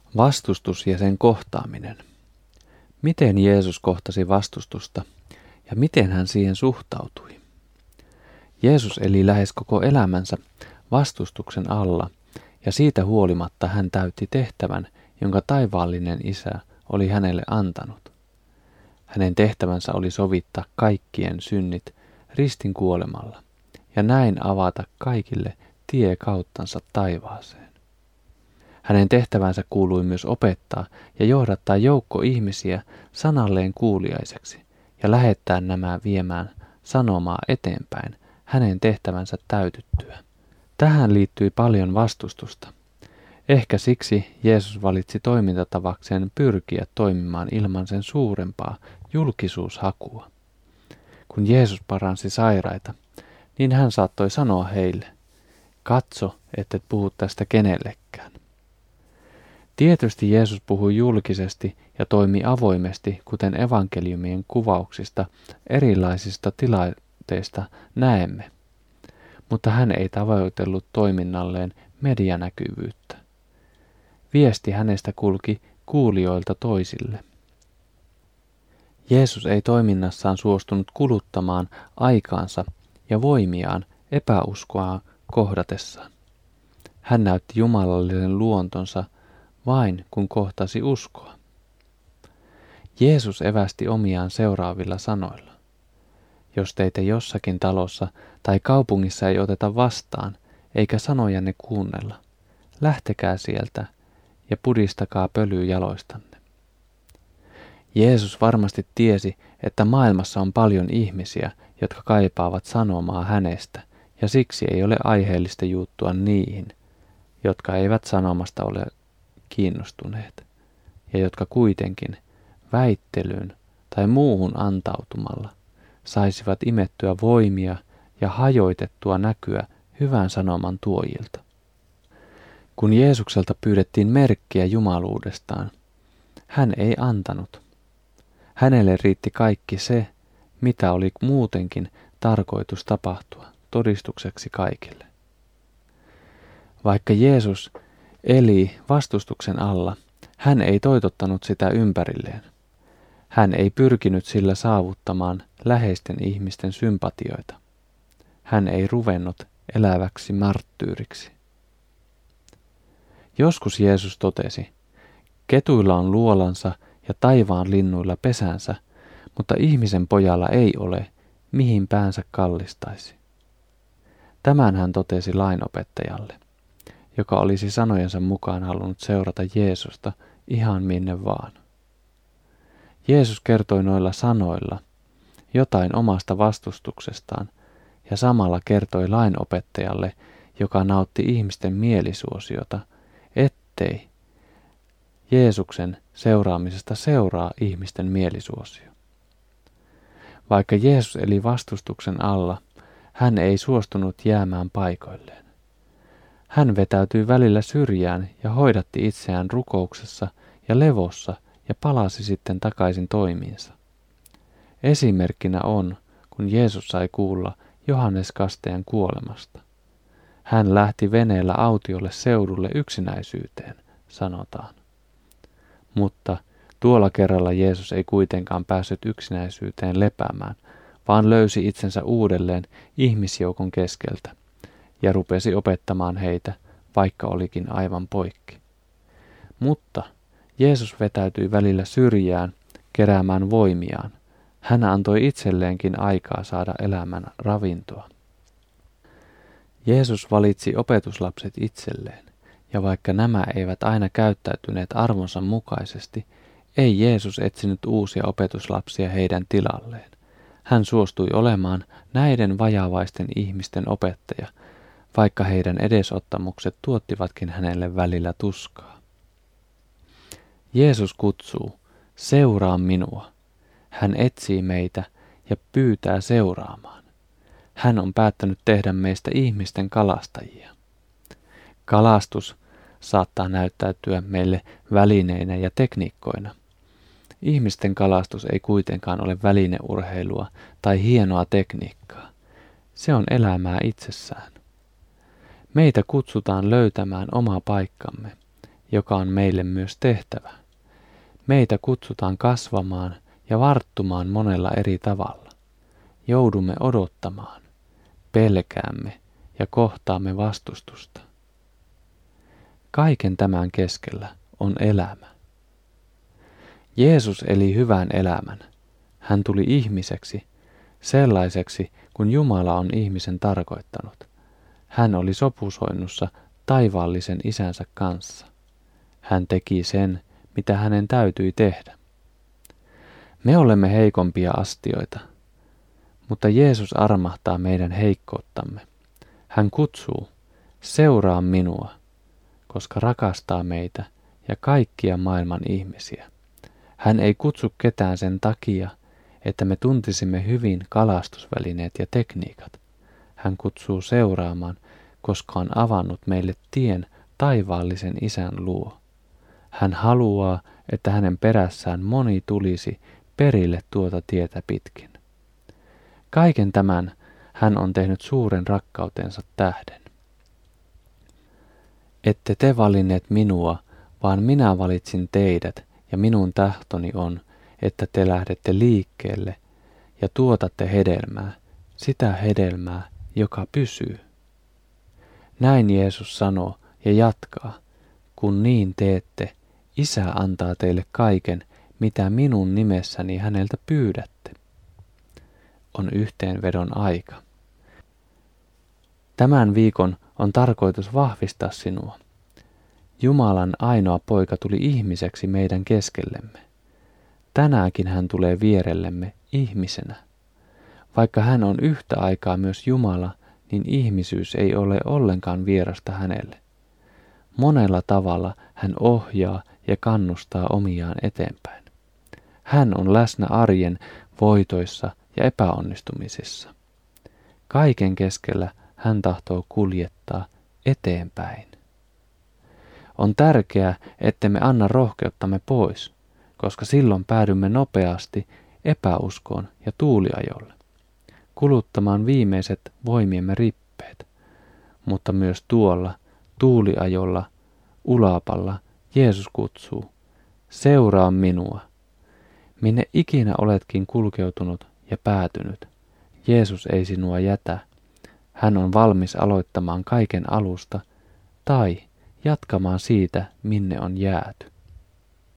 Vastustus ja sen kohtaaminen. Miten Jeesus kohtasi vastustusta ja miten hän siihen suhtautui? Jeesus eli lähes koko elämänsä vastustuksen alla ja siitä huolimatta hän täytti tehtävän, jonka taivaallinen Isä oli hänelle antanut. Hänen tehtävänsä oli sovittaa kaikkien synnit ristin kuolemalla ja näin avata kaikille tie kauttansa taivaaseen. Hänen tehtävänsä kuului myös opettaa ja johdattaa joukko ihmisiä sanalleen kuuliaiseksi ja lähettää nämä viemään sanomaa eteenpäin hänen tehtävänsä täytyttyä. Tähän liittyi paljon vastustusta. Ehkä siksi Jeesus valitsi toimintatavakseen pyrkiä toimimaan ilman sen suurempaa julkisuushakua. Kun Jeesus paransi sairaita, niin hän saattoi sanoa heille, katso, ettet puhu tästä kenellekään. Tietysti Jeesus puhui julkisesti ja toimi avoimesti, kuten evankeliumien kuvauksista erilaisista tilanteista näemme. Mutta hän ei tavoitellut toiminnalleen medianäkyvyyttä. Viesti hänestä kulki kuulijoilta toisille. Jeesus ei toiminnassaan suostunut kuluttamaan aikaansa ja voimiaan epäuskoa kohdatessaan. Hän näytti jumalallisen luontonsa vain kun kohtasi uskoa. Jeesus evästi omiaan seuraavilla sanoilla. Jos teitä jossakin talossa tai kaupungissa ei oteta vastaan, eikä sanojanne kuunnella, lähtekää sieltä ja pudistakaa pöly jaloistanne. Jeesus varmasti tiesi, että maailmassa on paljon ihmisiä, jotka kaipaavat sanomaa hänestä, ja siksi ei ole aiheellista juuttua niihin, jotka eivät sanomasta ole kiinnostuneet, ja jotka kuitenkin väittelyyn tai muuhun antautumalla saisivat imettyä voimia ja hajoitettua näkyä hyvän sanoman tuojilta. Kun Jeesukselta pyydettiin merkkiä jumaluudestaan, hän ei antanut. Hänelle riitti kaikki se, mitä oli muutenkin tarkoitus tapahtua, todistukseksi kaikille. Vaikka Jeesus eli vastustuksen alla, hän ei toitottanut sitä ympärilleen. Hän ei pyrkinyt sillä saavuttamaan läheisten ihmisten sympatioita. Hän ei ruvennut eläväksi marttyyriksi. Joskus Jeesus totesi, ketuilla on luolansa ja taivaan linnuilla pesänsä, mutta ihmisen pojalla ei ole, mihin päänsä kallistaisi. Tämän hän totesi lainopettajalle, joka olisi sanojensa mukaan halunnut seurata Jeesusta ihan minne vaan. Jeesus kertoi noilla sanoilla jotain omasta vastustuksestaan ja samalla kertoi lainopettajalle, joka nautti ihmisten mielisuosiota, ettei Jeesuksen seuraamisesta seuraa ihmisten mielisuosio. Vaikka Jeesus eli vastustuksen alla, hän ei suostunut jäämään paikoilleen. Hän vetäytyi välillä syrjään ja hoidatti itseään rukouksessa ja levossa ja palasi sitten takaisin toimiinsa. Esimerkkinä on, kun Jeesus sai kuulla Johannes Kastajan kuolemasta. Hän lähti veneellä autiolle seudulle yksinäisyyteen, sanotaan. Mutta tuolla kerralla Jeesus ei kuitenkaan päässyt yksinäisyyteen lepäämään, vaan löysi itsensä uudelleen ihmisjoukon keskeltä ja rupesi opettamaan heitä, vaikka olikin aivan poikki. Mutta Jeesus vetäytyi välillä syrjään keräämään voimiaan. Hän antoi itselleenkin aikaa saada elämän ravintoa. Jeesus valitsi opetuslapset itselleen, ja vaikka nämä eivät aina käyttäytyneet arvonsa mukaisesti, ei Jeesus etsinyt uusia opetuslapsia heidän tilalleen. Hän suostui olemaan näiden vajavaisten ihmisten opettaja, vaikka heidän edesottamukset tuottivatkin hänelle välillä tuskaa. Jeesus kutsuu, seuraa minua. Hän etsii meitä ja pyytää seuraamaan. Hän on päättänyt tehdä meistä ihmisten kalastajia. Kalastus saattaa näyttäytyä meille välineinä ja tekniikkoina. Ihmisten kalastus ei kuitenkaan ole välineurheilua tai hienoa tekniikkaa. Se on elämää itsessään. Meitä kutsutaan löytämään oma paikkamme joka on meille myös tehtävä. Meitä kutsutaan kasvamaan ja varttumaan monella eri tavalla. Joudumme odottamaan, pelkäämme ja kohtaamme vastustusta. Kaiken tämän keskellä on elämä. Jeesus eli hyvän elämän. Hän tuli ihmiseksi, sellaiseksi kuin Jumala on ihmisen tarkoittanut. Hän oli sopusoinnussa taivaallisen isänsä kanssa. Hän teki sen, mitä hänen täytyi tehdä. Me olemme heikompia astioita, mutta Jeesus armahtaa meidän heikkouttamme. Hän kutsuu, seuraa minua, koska rakastaa meitä ja kaikkia maailman ihmisiä. Hän ei kutsu ketään sen takia, että me tuntisimme hyvin kalastusvälineet ja tekniikat. Hän kutsuu seuraamaan, koska on avannut meille tien taivaallisen isän luo. Hän haluaa, että hänen perässään moni tulisi perille tuota tietä pitkin. Kaiken tämän hän on tehnyt suuren rakkautensa tähden. Ette te valinneet minua, vaan minä valitsin teidät, ja minun tahtoni on, että te lähdette liikkeelle ja tuotatte hedelmää, sitä hedelmää, joka pysyy. Näin Jeesus sanoo ja jatkaa, kun niin teette, Isä antaa teille kaiken, mitä minun nimessäni häneltä pyydätte. On yhteenvedon aika. Tämän viikon on tarkoitus vahvistaa sinua. Jumalan ainoa poika tuli ihmiseksi meidän keskellemme. Tänäänkin hän tulee vierellemme ihmisenä. Vaikka hän on yhtä aikaa myös Jumala, niin ihmisyys ei ole ollenkaan vierasta hänelle. Monella tavalla hän ohjaa ja kannustaa omiaan eteenpäin. Hän on läsnä arjen voitoissa ja epäonnistumisissa. Kaiken keskellä hän tahtoo kuljettaa eteenpäin. On tärkeää, ettemme anna rohkeuttamme pois, koska silloin päädymme nopeasti epäuskoon ja tuuliajolle, kuluttamaan viimeiset voimiemme rippeet. Mutta myös tuolla tuuliajolla, ulapalla, Jeesus kutsuu, seuraa minua. Minne ikinä oletkin kulkeutunut ja päätynyt, Jeesus ei sinua jätä. Hän on valmis aloittamaan kaiken alusta tai jatkamaan siitä, minne on jääty.